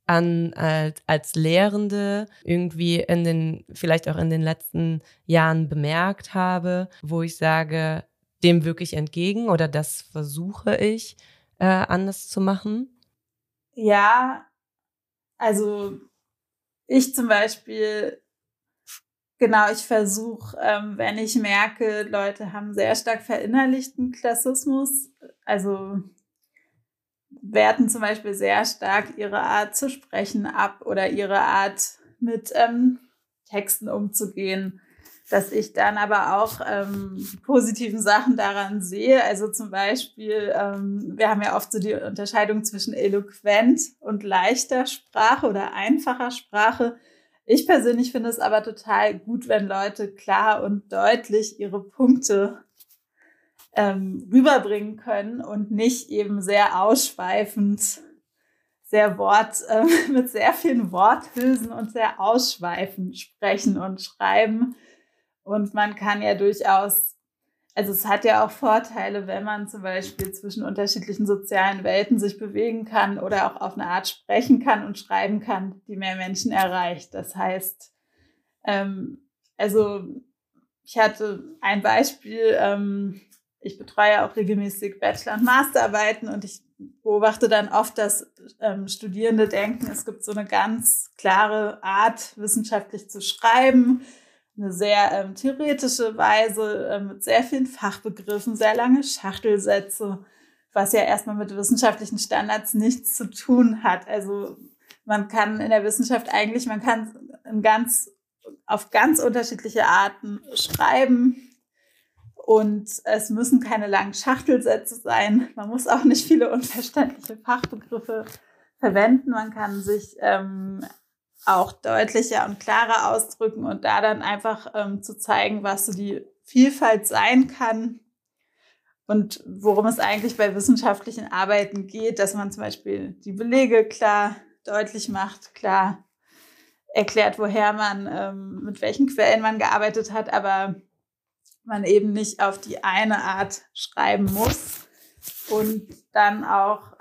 als Lehrende irgendwie vielleicht auch in den letzten Jahren bemerkt habe, wo ich sage, dem wirke ich entgegen oder das versuche ich anders zu machen? Ja, also ich zum Beispiel, genau, ich versuche, wenn ich merke, Leute haben sehr stark verinnerlichten Klassismus, also werten zum Beispiel sehr stark ihre Art zu sprechen ab oder ihre Art mit Texten umzugehen, dass ich dann aber auch die positiven Sachen daran sehe. Also zum Beispiel, wir haben ja oft so die Unterscheidung zwischen eloquent und leichter Sprache oder einfacher Sprache. Ich persönlich finde es aber total gut, wenn Leute klar und deutlich ihre Punkte rüberbringen können und nicht eben sehr ausschweifend, mit sehr vielen Worthülsen und sehr ausschweifend sprechen und schreiben. Und man kann ja durchaus, also es hat ja auch Vorteile, wenn man zum Beispiel zwischen unterschiedlichen sozialen Welten sich bewegen kann oder auch auf eine Art sprechen kann und schreiben kann, die mehr Menschen erreicht. Das heißt, also ich hatte ein Beispiel, ich betreue auch regelmäßig Bachelor- und Masterarbeiten und ich beobachte dann oft, dass Studierende denken, es gibt so eine ganz klare Art, wissenschaftlich zu schreiben, eine sehr theoretische Weise mit sehr vielen Fachbegriffen, sehr lange Schachtelsätze, was ja erstmal mit wissenschaftlichen Standards nichts zu tun hat. Also man kann in der Wissenschaft eigentlich, auf ganz unterschiedliche Arten schreiben. Und es müssen keine langen Schachtelsätze sein. Man muss auch nicht viele unverständliche Fachbegriffe verwenden. Man kann sich auch deutlicher und klarer ausdrücken und da dann einfach zu zeigen, was so die Vielfalt sein kann und worum es eigentlich bei wissenschaftlichen Arbeiten geht, dass man zum Beispiel die Belege klar deutlich macht, klar erklärt, woher man, mit welchen Quellen man gearbeitet hat, aber man eben nicht auf die eine Art schreiben muss und dann auch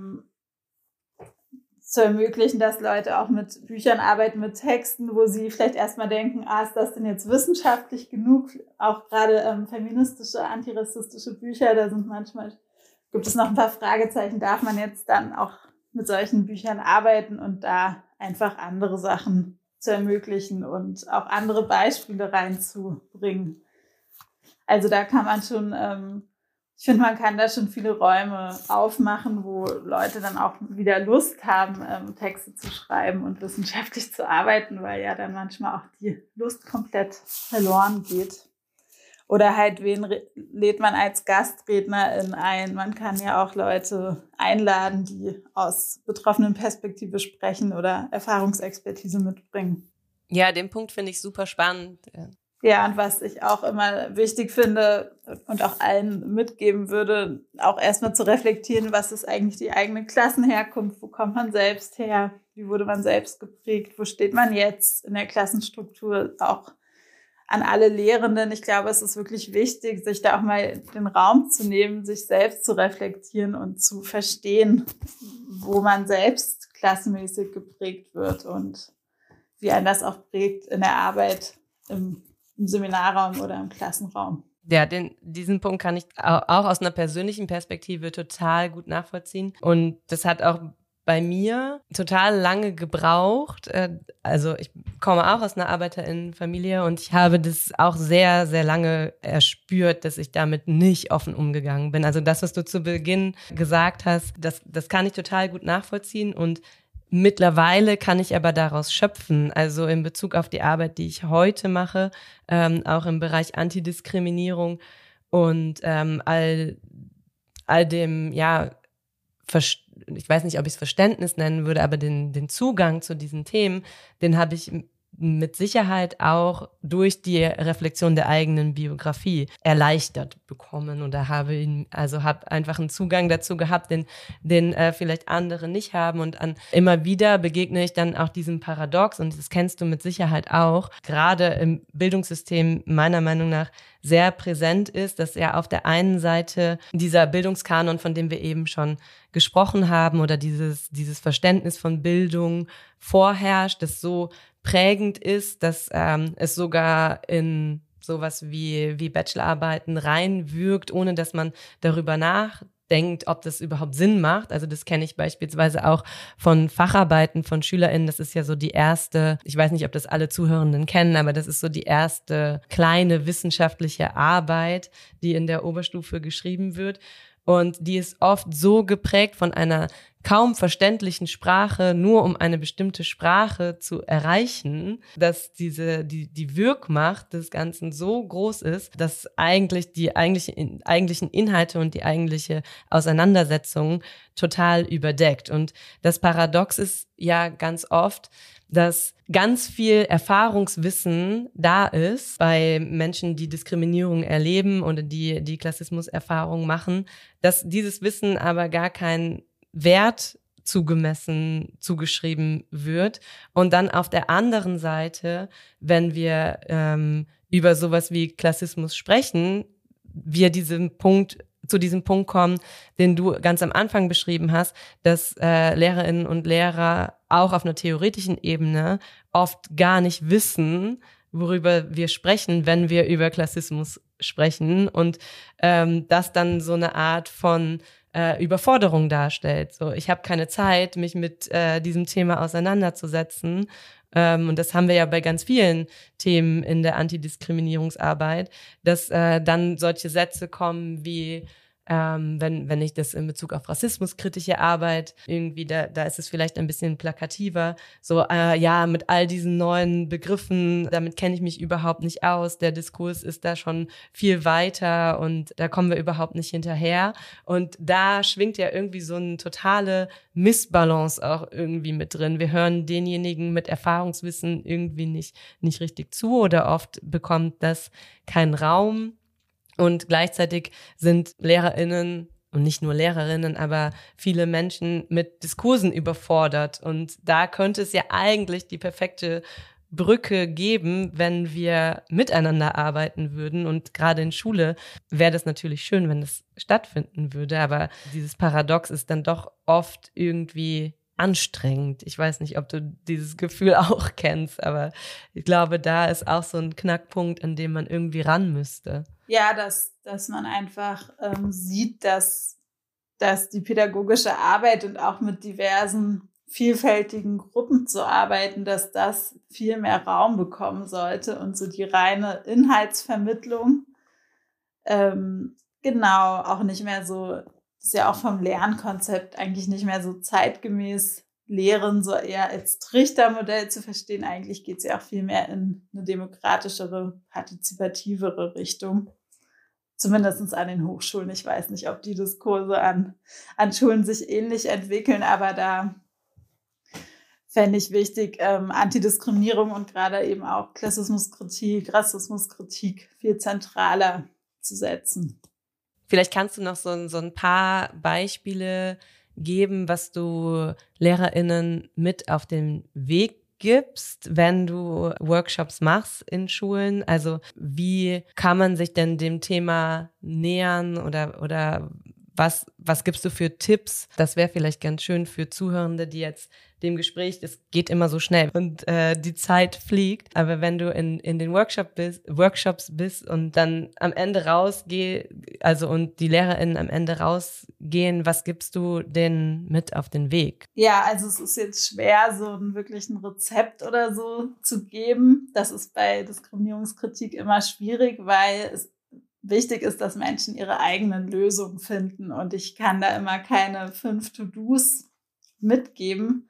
zu ermöglichen, dass Leute auch mit Büchern arbeiten, mit Texten, wo sie vielleicht erstmal denken, ist das denn jetzt wissenschaftlich genug? Auch gerade feministische, antirassistische Bücher, gibt es noch ein paar Fragezeichen, darf man jetzt dann auch mit solchen Büchern arbeiten und da einfach andere Sachen zu ermöglichen und auch andere Beispiele reinzubringen. Also da kann man schon, ich finde, man kann da schon viele Räume aufmachen, wo Leute dann auch wieder Lust haben, Texte zu schreiben und wissenschaftlich zu arbeiten, weil ja dann manchmal auch die Lust komplett verloren geht. Oder halt, wen lädt man als Gastrednerin ein? Man kann ja auch Leute einladen, die aus betroffenen Perspektive sprechen oder Erfahrungsexpertise mitbringen. Ja, den Punkt finde ich super spannend. Ja, und was ich auch immer wichtig finde und auch allen mitgeben würde, auch erstmal zu reflektieren, was ist eigentlich die eigene Klassenherkunft, wo kommt man selbst her, wie wurde man selbst geprägt, wo steht man jetzt in der Klassenstruktur, auch an alle Lehrenden. Ich glaube, es ist wirklich wichtig, sich da auch mal den Raum zu nehmen, sich selbst zu reflektieren und zu verstehen, wo man selbst klassenmäßig geprägt wird und wie einen das auch prägt in der Arbeit im Seminarraum oder im Klassenraum. Ja, diesen Punkt kann ich auch aus einer persönlichen Perspektive total gut nachvollziehen. Und das hat auch bei mir total lange gebraucht. Also ich komme auch aus einer ArbeiterInnenfamilie und ich habe das auch sehr, sehr lange erspürt, dass ich damit nicht offen umgegangen bin. Also das, was du zu Beginn gesagt hast, das kann ich total gut nachvollziehen und mittlerweile kann ich aber daraus schöpfen, also in Bezug auf die Arbeit, die ich heute mache, auch im Bereich Antidiskriminierung und all dem, ja, ich weiß nicht, ob ich es Verständnis nennen würde, aber den Zugang zu diesen Themen, den habe ich mit Sicherheit auch durch die Reflexion der eigenen Biografie erleichtert bekommen oder habe einfach einen Zugang dazu gehabt, den vielleicht andere nicht haben und immer wieder begegne ich dann auch diesem Paradox und das kennst du mit Sicherheit auch, gerade im Bildungssystem meiner Meinung nach sehr präsent ist, dass ja auf der einen Seite dieser Bildungskanon, von dem wir eben schon gesprochen haben oder dieses Verständnis von Bildung vorherrscht, das so prägend ist, dass es sogar in sowas wie Bachelorarbeiten reinwirkt, ohne dass man darüber nachdenkt, ob das überhaupt Sinn macht. Also das kenne ich beispielsweise auch von Facharbeiten von SchülerInnen. Das ist ja so die erste, ich weiß nicht, ob das alle Zuhörenden kennen, aber das ist so die erste kleine wissenschaftliche Arbeit, die in der Oberstufe geschrieben wird. Und die ist oft so geprägt von einer kaum verständlichen Sprache, nur um eine bestimmte Sprache zu erreichen, dass die Wirkmacht des Ganzen so groß ist, dass eigentlich die eigentlichen Inhalte und die eigentliche Auseinandersetzung total überdeckt. Und das Paradox ist ja ganz oft, dass ganz viel Erfahrungswissen da ist bei Menschen, die Diskriminierung erleben oder die Klassismuserfahrung machen, dass dieses Wissen aber gar keinen Wert zugeschrieben wird. Und dann auf der anderen Seite, wenn wir über sowas wie Klassismus sprechen, wir zu diesem Punkt kommen, den du ganz am Anfang beschrieben hast, dass Lehrerinnen und Lehrer auch auf einer theoretischen Ebene oft gar nicht wissen, worüber wir sprechen, wenn wir über Klassismus sprechen und das dann so eine Art von Überforderung darstellt. So, ich habe keine Zeit, mich mit diesem Thema auseinanderzusetzen. Und das haben wir ja bei ganz vielen Themen in der Antidiskriminierungsarbeit, dass dann solche Sätze kommen wie wenn ich das in Bezug auf rassismuskritische Arbeit irgendwie, da ist es vielleicht ein bisschen plakativer, so ja, mit all diesen neuen Begriffen, damit kenne ich mich überhaupt nicht aus, der Diskurs ist da schon viel weiter und da kommen wir überhaupt nicht hinterher und da schwingt ja irgendwie so eine totale Missbalance auch irgendwie mit drin. Wir hören denjenigen mit Erfahrungswissen irgendwie nicht richtig zu oder oft bekommt das keinen Raum. Und gleichzeitig sind LehrerInnen und nicht nur Lehrerinnen, aber viele Menschen mit Diskursen überfordert. Und da könnte es ja eigentlich die perfekte Brücke geben, wenn wir miteinander arbeiten würden. Und gerade in Schule wäre das natürlich schön, wenn das stattfinden würde. Aber dieses Paradox ist dann doch oft irgendwie anstrengend. Ich weiß nicht, ob du dieses Gefühl auch kennst, aber ich glaube, da ist auch so ein Knackpunkt, an dem man irgendwie ran müsste. Ja, dass man einfach sieht, dass die pädagogische Arbeit und auch mit diversen, vielfältigen Gruppen zu arbeiten, dass das viel mehr Raum bekommen sollte und so die reine Inhaltsvermittlung genau auch nicht mehr so, ist ja auch vom Lernkonzept eigentlich nicht mehr so zeitgemäß Lehren so eher als Trichtermodell zu verstehen. Eigentlich geht es ja auch viel mehr in eine demokratischere, partizipativere Richtung. Zumindest an den Hochschulen. Ich weiß nicht, ob die Diskurse an Schulen sich ähnlich entwickeln, aber da fände ich wichtig, Antidiskriminierung und gerade eben auch Klassismuskritik, Rassismuskritik viel zentraler zu setzen. Vielleicht kannst du noch so ein paar Beispiele geben, was du LehrerInnen mit auf den Weg gibst, wenn du Workshops machst in Schulen. Also wie kann man sich denn dem Thema nähern oder was gibst du für Tipps? Das wäre vielleicht ganz schön für Zuhörende, die jetzt dem Gespräch, es geht immer so schnell und die Zeit fliegt. Aber wenn du in den Workshops bist und dann am Ende und die LehrerInnen am Ende rausgehen, was gibst du denen mit auf den Weg? Ja, also es ist jetzt schwer, so wirklich ein Rezept oder so zu geben. Das ist bei Diskriminierungskritik immer schwierig, weil es wichtig ist, dass Menschen ihre eigenen Lösungen finden. Und ich kann da immer keine 5 To-Dos mitgeben.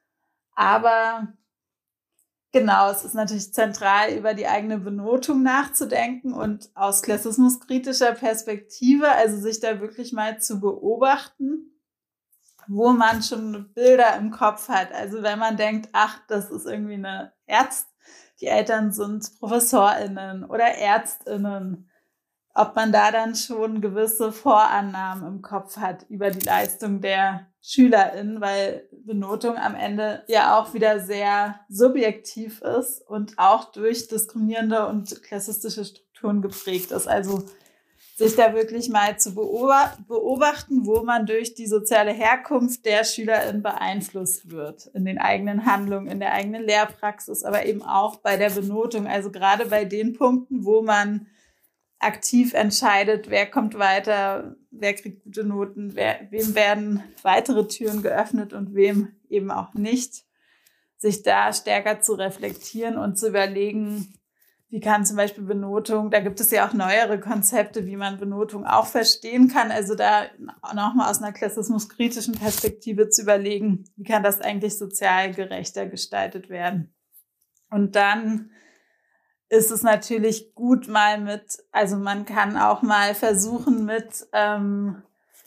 Aber genau, es ist natürlich zentral, über die eigene Benotung nachzudenken und aus klassismuskritischer Perspektive, also sich da wirklich mal zu beobachten, wo man schon Bilder im Kopf hat. Also wenn man denkt, ach, das ist irgendwie eine die Eltern sind ProfessorInnen oder ÄrztInnen, ob man da dann schon gewisse Vorannahmen im Kopf hat über die Leistung der SchülerInnen, weil Benotung am Ende ja auch wieder sehr subjektiv ist und auch durch diskriminierende und klassistische Strukturen geprägt ist. Also sich da wirklich mal zu beobachten, wo man durch die soziale Herkunft der SchülerInnen beeinflusst wird. In den eigenen Handlungen, in der eigenen Lehrpraxis, aber eben auch bei der Benotung. Also gerade bei den Punkten, wo man aktiv entscheidet, wer kommt weiter, wer kriegt gute Noten, wem werden weitere Türen geöffnet und wem eben auch nicht, sich da stärker zu reflektieren und zu überlegen, wie kann zum Beispiel Benotung, da gibt es ja auch neuere Konzepte, wie man Benotung auch verstehen kann. Also da nochmal aus einer klassismuskritischen Perspektive zu überlegen, wie kann das eigentlich sozial gerechter gestaltet werden. Und dann ist es natürlich gut also man kann auch mal versuchen im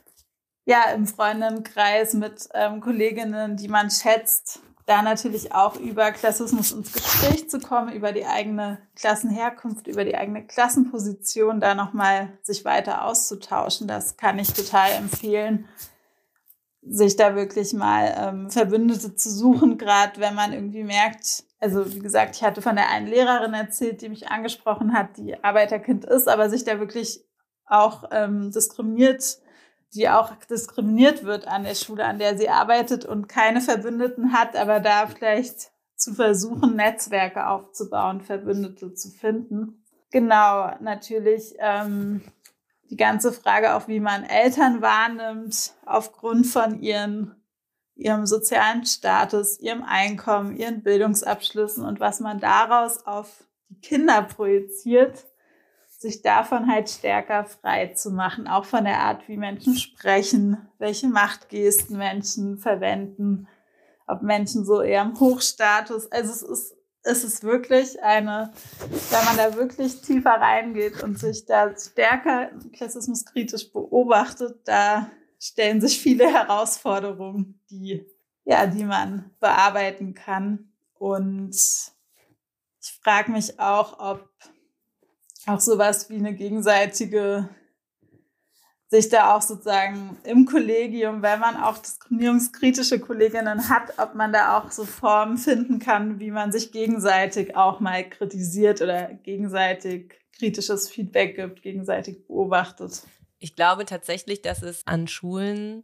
Freundinnenkreis mit Kolleginnen, die man schätzt, da natürlich auch über Klassismus ins Gespräch zu kommen, über die eigene Klassenherkunft, über die eigene Klassenposition, da nochmal sich weiter auszutauschen. Das kann ich total empfehlen, sich da wirklich mal Verbündete zu suchen, gerade wenn man irgendwie merkt, also wie gesagt, ich hatte von der einen Lehrerin erzählt, die mich angesprochen hat, die Arbeiterkind ist, aber sich da wirklich auch diskriminiert wird an der Schule, an der sie arbeitet und keine Verbündeten hat, aber da vielleicht zu versuchen, Netzwerke aufzubauen, Verbündete zu finden. Genau, natürlich die ganze Frage auch, wie man Eltern wahrnimmt, aufgrund von ihrem sozialen Status, ihrem Einkommen, ihren Bildungsabschlüssen und was man daraus auf die Kinder projiziert, sich davon halt stärker frei zu machen, auch von der Art, wie Menschen sprechen, welche Machtgesten Menschen verwenden, ob Menschen so eher im Hochstatus, also es ist wirklich wenn man da wirklich tiefer reingeht und sich da stärker klassismuskritisch beobachtet, da stellen sich viele Herausforderungen, die man bearbeiten kann. Und ich frage mich auch, ob auch sowas wie eine gegenseitige, sich da auch sozusagen im Kollegium, wenn man auch diskriminierungskritische Kolleginnen hat, ob man da auch so Formen finden kann, wie man sich gegenseitig auch mal kritisiert oder gegenseitig kritisches Feedback gibt, gegenseitig beobachtet. Ich glaube tatsächlich, dass es an Schulen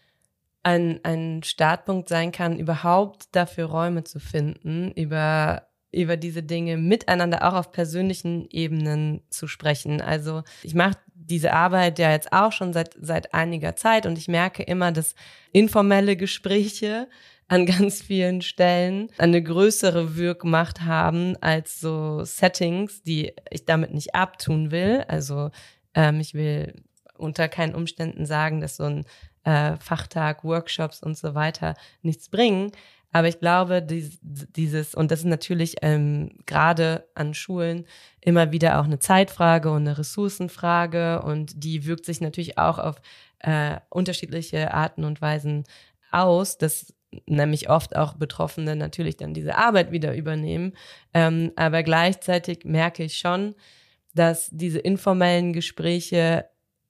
ein Startpunkt sein kann, überhaupt dafür Räume zu finden, über diese Dinge miteinander auch auf persönlichen Ebenen zu sprechen. Also ich mache diese Arbeit ja jetzt auch schon seit einiger Zeit und ich merke immer, dass informelle Gespräche an ganz vielen Stellen eine größere Wirkmacht haben als so Settings, die ich damit nicht abtun will. Also ich will unter keinen Umständen sagen, dass so ein Fachtag, Workshops und so weiter nichts bringen. Aber ich glaube, dieses, und das ist natürlich gerade an Schulen immer wieder auch eine Zeitfrage und eine Ressourcenfrage und die wirkt sich natürlich auch auf unterschiedliche Arten und Weisen aus, dass nämlich oft auch Betroffene natürlich dann diese Arbeit wieder übernehmen. Aber gleichzeitig merke ich schon, dass diese informellen Gespräche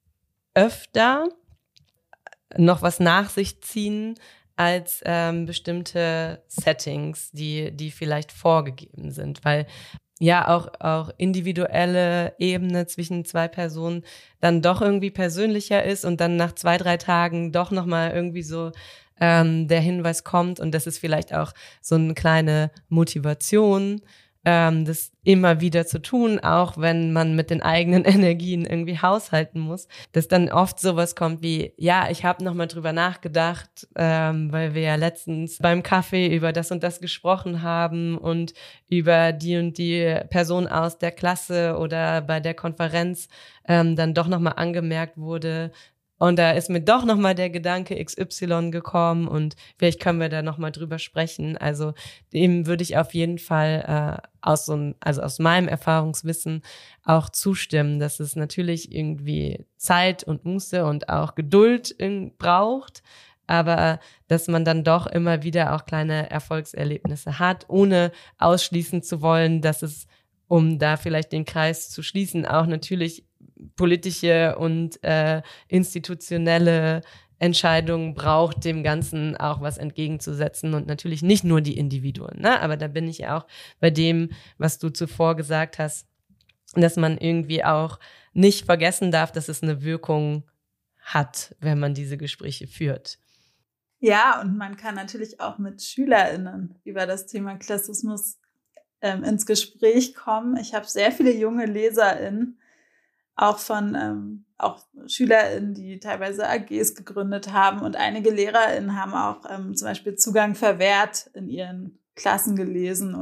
öfter noch was nach sich ziehen als bestimmte Settings, die vielleicht vorgegeben sind, weil ja auch individuelle Ebene zwischen zwei Personen dann doch irgendwie persönlicher ist und dann nach 2-3 Tagen doch nochmal irgendwie so der Hinweis kommt und das ist vielleicht auch so eine kleine Motivation, das immer wieder zu tun, auch wenn man mit den eigenen Energien irgendwie haushalten muss, dass dann oft sowas kommt wie, ja, ich habe nochmal drüber nachgedacht, weil wir ja letztens beim Kaffee über das und das gesprochen haben und über die und die Person aus der Klasse oder bei der Konferenz dann doch nochmal angemerkt wurde, und da ist mir doch nochmal der Gedanke XY gekommen und vielleicht können wir da nochmal drüber sprechen. Also dem würde ich auf jeden Fall aus meinem Erfahrungswissen auch zustimmen, dass es natürlich irgendwie Zeit und Muße und auch Geduld braucht, aber dass man dann doch immer wieder auch kleine Erfolgserlebnisse hat, ohne ausschließen zu wollen, dass es, um da vielleicht den Kreis zu schließen, auch natürlich politische und institutionelle Entscheidungen braucht, dem Ganzen auch was entgegenzusetzen und natürlich nicht nur die Individuen, ne? Aber da bin ich ja auch bei dem, was du zuvor gesagt hast, dass man irgendwie auch nicht vergessen darf, dass es eine Wirkung hat, wenn man diese Gespräche führt. Ja, und man kann natürlich auch mit SchülerInnen über das Thema Klassismus ins Gespräch kommen. Ich habe sehr viele junge LeserInnen, auch von auch SchülerInnen, die teilweise AGs gegründet haben und einige LehrerInnen haben auch zum Beispiel Zugang verwehrt in ihren Klassen gelesen und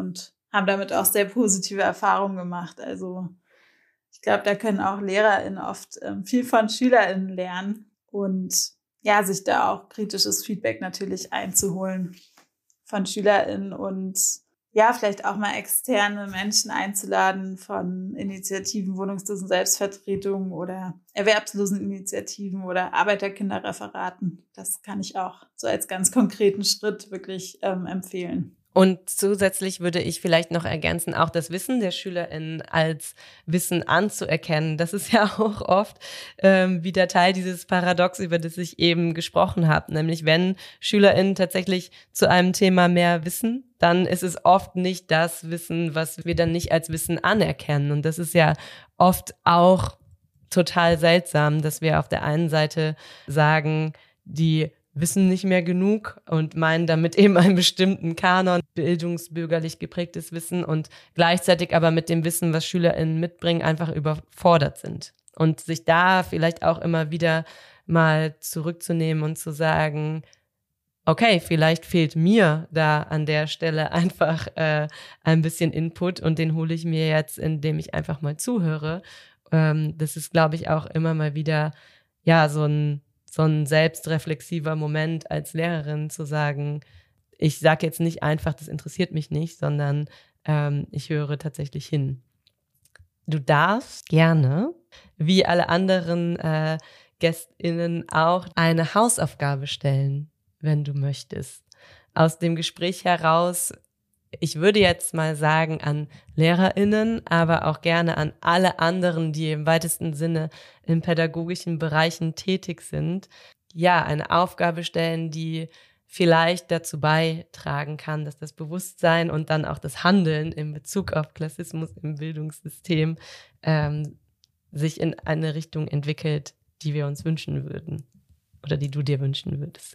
haben damit auch sehr positive Erfahrungen gemacht. Also ich glaube, da können auch LehrerInnen oft viel von SchülerInnen lernen und ja, sich da auch kritisches Feedback natürlich einzuholen von SchülerInnen und ja, vielleicht auch mal externe Menschen einzuladen von Initiativen, wohnungslosen Selbstvertretungen oder erwerbslosen Initiativen oder Arbeiterkinderreferaten. Das kann ich auch so als ganz konkreten Schritt wirklich empfehlen. Und zusätzlich würde ich vielleicht noch ergänzen, auch das Wissen der SchülerInnen als Wissen anzuerkennen. Das ist ja auch oft wieder Teil dieses Paradox, über das ich eben gesprochen habe. Nämlich wenn SchülerInnen tatsächlich zu einem Thema mehr wissen, dann ist es oft nicht das Wissen, was wir dann nicht als Wissen anerkennen. Und das ist ja oft auch total seltsam, dass wir auf der einen Seite sagen, die wissen nicht mehr genug und meinen damit eben einen bestimmten Kanon, bildungsbürgerlich geprägtes Wissen und gleichzeitig aber mit dem Wissen, was SchülerInnen mitbringen, einfach überfordert sind. Und sich da vielleicht auch immer wieder mal zurückzunehmen und zu sagen, okay, vielleicht fehlt mir da an der Stelle einfach ein bisschen Input und den hole ich mir jetzt, indem ich einfach mal zuhöre. Das ist, glaube ich, auch immer mal wieder ja so ein selbstreflexiver Moment als Lehrerin zu sagen, ich sage jetzt nicht einfach, das interessiert mich nicht, sondern ich höre tatsächlich hin. Du darfst gerne, wie alle anderen GästInnen auch, eine Hausaufgabe stellen, wenn du möchtest. Aus dem Gespräch heraus, ich würde jetzt mal sagen an LehrerInnen, aber auch gerne an alle anderen, die im weitesten Sinne in pädagogischen Bereichen tätig sind, ja, eine Aufgabe stellen, die vielleicht dazu beitragen kann, dass das Bewusstsein und dann auch das Handeln in Bezug auf Klassismus im Bildungssystem sich in eine Richtung entwickelt, die wir uns wünschen würden oder die du dir wünschen würdest.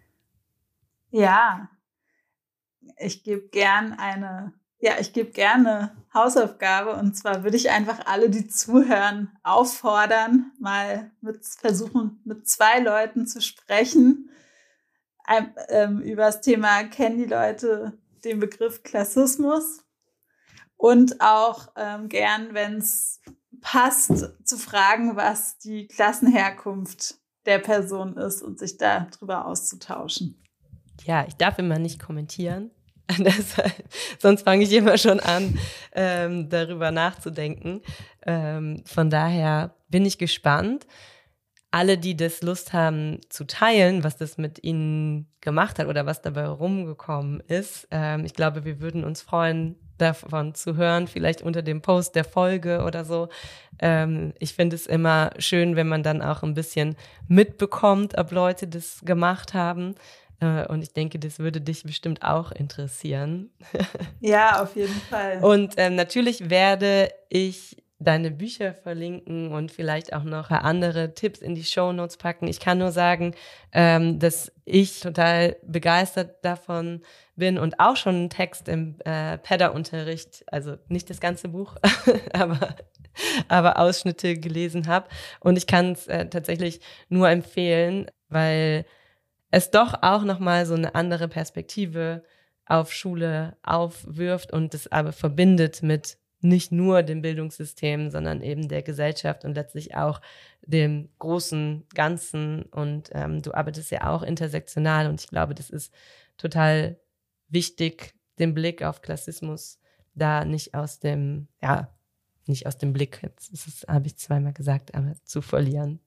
Ja, ich gebe gerne eine Hausaufgabe und zwar würde ich einfach alle, die zuhören, auffordern, mal versuchen, mit 2 Leuten zu sprechen über das Thema, kennen die Leute den Begriff Klassismus und auch gern, wenn es passt, zu fragen, was die Klassenherkunft der Person ist und sich darüber auszutauschen. Ja, ich darf immer nicht kommentieren, sonst fange ich immer schon an, darüber nachzudenken. Von daher bin ich gespannt. Alle, die das Lust haben zu teilen, was das mit ihnen gemacht hat oder was dabei rumgekommen ist, ich glaube, wir würden uns freuen, davon zu hören, vielleicht unter dem Post der Folge oder so. Ich finde es immer schön, wenn man dann auch ein bisschen mitbekommt, ob Leute das gemacht haben. Und ich denke, das würde dich bestimmt auch interessieren. Ja, auf jeden Fall. Und natürlich werde ich deine Bücher verlinken und vielleicht auch noch andere Tipps in die Shownotes packen. Ich kann nur sagen, dass ich total begeistert davon bin und auch schon einen Text im Päda-Unterricht, also nicht das ganze Buch, aber Ausschnitte gelesen habe. Und ich kann es tatsächlich nur empfehlen, weil es doch auch nochmal so eine andere Perspektive auf Schule aufwirft und es aber verbindet mit nicht nur dem Bildungssystem, sondern eben der Gesellschaft und letztlich auch dem großen Ganzen. Und du arbeitest ja auch intersektional und ich glaube, das ist total wichtig, den Blick auf Klassismus da nicht aus dem Blick, jetzt habe ich zweimal gesagt, aber zu verlieren.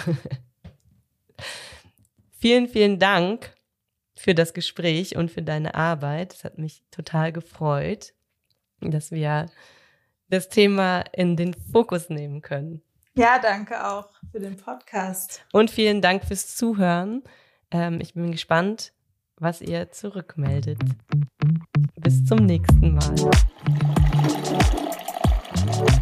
Vielen, vielen Dank für das Gespräch und für deine Arbeit. Es hat mich total gefreut, dass wir das Thema in den Fokus nehmen können. Ja, danke auch für den Podcast. Und vielen Dank fürs Zuhören. Ich bin gespannt, was ihr zurückmeldet. Bis zum nächsten Mal.